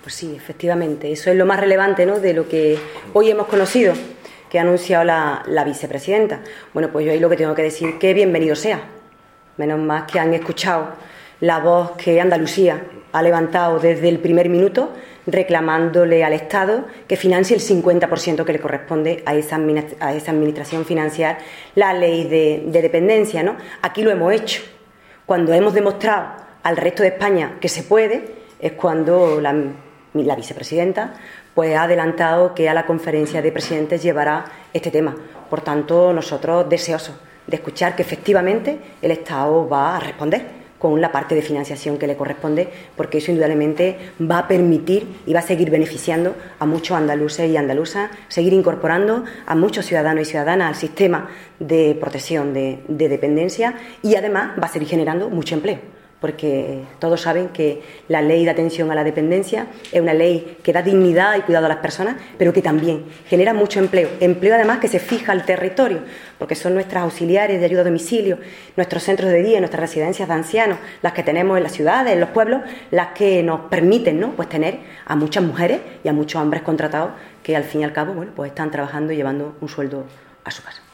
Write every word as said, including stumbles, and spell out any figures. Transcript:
Pues sí, efectivamente, eso es lo más relevante, ¿no?, de lo que hoy hemos conocido, que ha anunciado la, la vicepresidenta. Bueno, pues yo ahí lo que tengo que decir que bienvenido sea. Menos mal que han escuchado la voz que Andalucía ha levantado desde el primer minuto reclamándole al Estado que financie el cincuenta por ciento que le corresponde a esa, a esa administración financiar la ley de, de dependencia, ¿no? Aquí lo hemos hecho. Cuando hemos demostrado al resto de España que se puede, es cuando la, la vicepresidenta pues ha adelantado que a la conferencia de presidentes llevará este tema. Por tanto, nosotros deseosos de escuchar que efectivamente el Estado va a responder con la parte de financiación que le corresponde, porque eso indudablemente va a permitir y va a seguir beneficiando a muchos andaluces y andaluzas, seguir incorporando a muchos ciudadanos y ciudadanas al sistema de protección de, de dependencia, y además va a seguir generando mucho empleo, porque todos saben que la ley de atención a la dependencia es una ley que da dignidad y cuidado a las personas, pero que también genera mucho empleo, empleo además que se fija al territorio, porque son nuestras auxiliares de ayuda a domicilio, nuestros centros de día, nuestras residencias de ancianos, las que tenemos en las ciudades, en los pueblos, las que nos permiten, ¿no?, pues tener a muchas mujeres y a muchos hombres contratados que al fin y al cabo, bueno, pues están trabajando y llevando un sueldo a su casa.